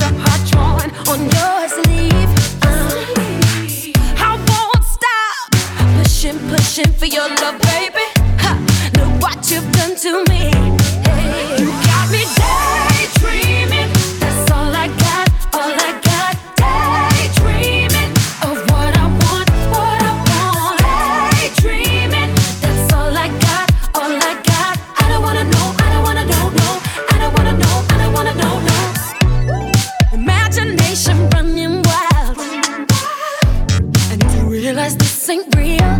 heart drawn on your sleeve. I won't stop pushing for your love, baby. Ha, look what you've done to me. Hey, you got me daydreaming. That's all I got, all I got. Daydreaming of what I want, what I want. Daydreaming. That's all I got, all I got. I don't wanna know, I don't wanna know, no. I don't wanna know, I don't wanna know, no. Imagination running wild. And you realize this ain't real.